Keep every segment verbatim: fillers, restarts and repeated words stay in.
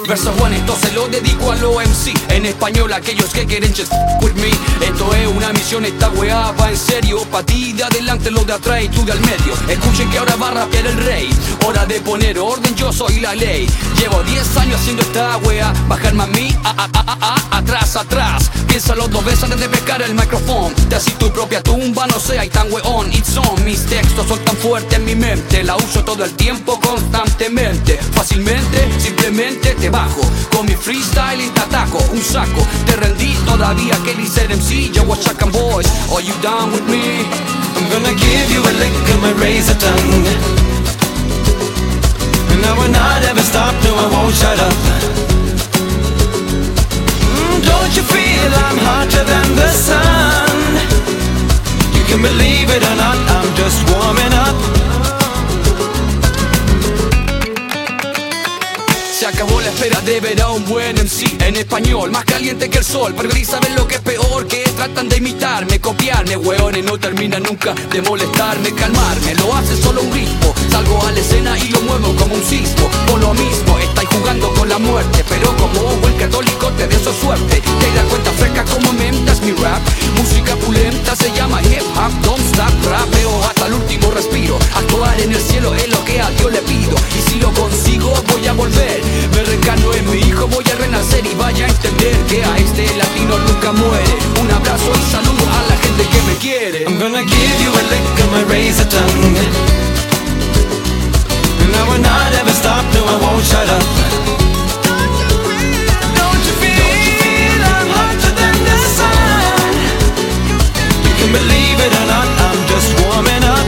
Verso Juan, esto se lo dedico a los M C. En español, aquellos que quieren just with me. Esto es una misión, esta weá va en serio. Pa' ti de adelante, lo de atrás y tú de al medio. Escuchen que ahora va a rapear el rey. Hora de poner orden, yo soy la ley. Llevo diez años haciendo esta weá. Bajarme a mí, a, a, a, a, a, atrás, atrás. Piénsalo dos veces antes de pescar el micrófono. Te haces tu propia tumba, no seas tan weón. It's on, mis textos son tan fuertes en mi mente. La uso todo el tiempo, constantemente. Fácilmente, simplemente te bajo. Con mi freestyle y te ataco, un saco. Te rendí todavía que dice M C. Yo watch Chacan Boys, are you down with me? I'm gonna give you a lick of my razor tongue. And I will not ever stop, no I won't shut up. mm, Don't you feel I'm hotter than the sun? You can believe it or not, I'm just warming up. Se acabó la espera de ver a un buen M C en español, más caliente que el sol. Pero queréis saber lo que es peor, que tratan de imitarme, copiarme. Hueones, no terminan nunca de molestarme, calmarme. Lo hace solo un ritmo, salgo a la escena y lo muevo como un sismo. Por lo mismo, estáis jugando con la muerte. Pero como buen católico te deseo suerte. Te das cuenta fresca como mentas mi rap. Música pulenta se llama hip hop, don't stop. Rapeo hasta el último respiro. Actuar en el cielo es lo que a Dios le pido. Y si lo consigo voy a volver. Me reencarno en mi hijo, voy a renacer y vaya a entender que a este latino nunca muere. Un abrazo y saludo a la gente que me quiere. I'm gonna give you a lick of my razor tongue. And I will not ever stop, no I won't shut up. Don't you feel I'm hotter than the sun? You can believe it or not, I'm just warming up.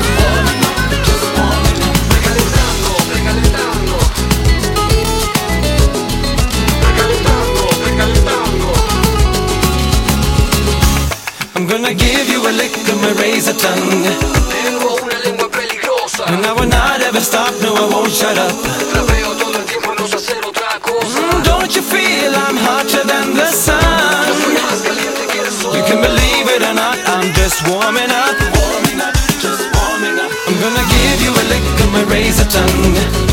I'm gonna give you a lick of my razor tongue. Tengo una lengua peligrosa. And I will not ever stop, no I won't shut up. Rapeo todo el tiempo y no sé hacer otra cosa. mm, Don't you feel I'm hotter than the sun? Soy más caliente que el sol. You can believe it or not, I'm just warming up. Warming up, just warming up. I'm gonna give you a lick of my razor tongue.